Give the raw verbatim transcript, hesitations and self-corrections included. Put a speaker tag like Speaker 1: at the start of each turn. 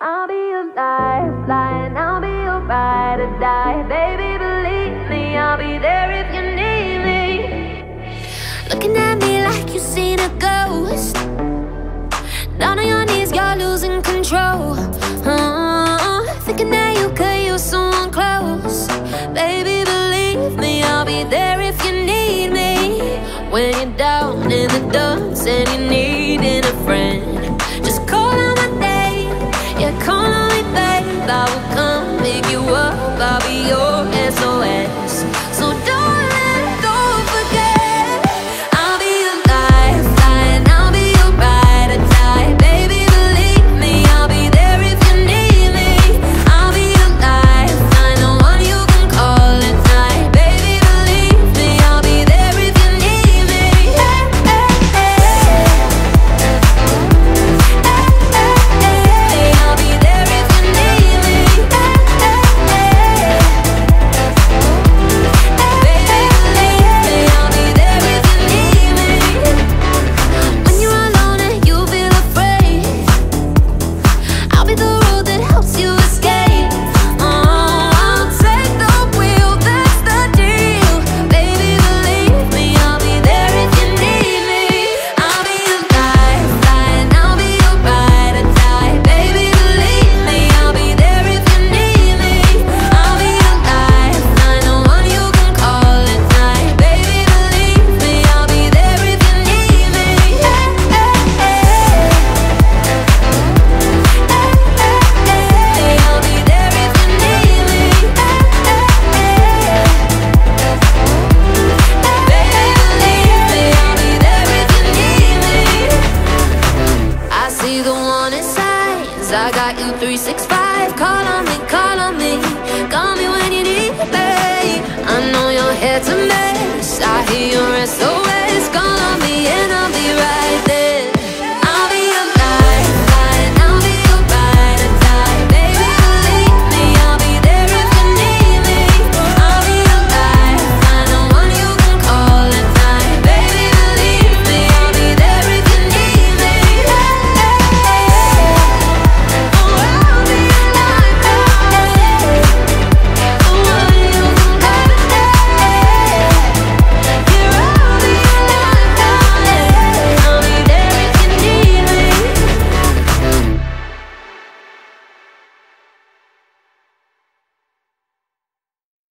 Speaker 1: I'll be your lifeline, I'll be your ride or die. Baby, believe me, I'll be there if you need me. Looking at me like you've seen a ghost. Down on your knees, you're losing control. uh, Thinking that you could use someone close. Baby, believe me, I'll be there if you need me. When you're down in the dumps and you're needing a friend, just call out my name. Yeah, call on me, babe. I will come pick you up. I'll be your S O S. So darling, don't forget, I'll be your lifeline, I'll be your ride or die. Baby, believe me, I'll be there if you need me. I'll be your lifeline, the one you can call at night. Baby, believe me, I'll be there if you need me. Hey, hey, hey. I'll be there if you need me. Baby, believe me, I'll be there if you need me. When you're alone and you feel afraid, I'll be the road that helps you escape. Oh, I'll take the wheel, that's the deal. Baby, believe me, I'll be there if you need me. I'll be your lifeline, I'll be your ride or die. Baby, believe me, I'll be there if you need me. I'll be your lifeline, the one you can call at night. Baby, believe me, I'll be there if you need me. Hey, hey, hey. I'll be there if you need me. Baby, believe me, I'll be there if you need me. I see the warning signs, I got you three six five. Call on me, call on me, call me when you need me. I know your head's a mess, I hear your S O S. Call on me and I'll be right there.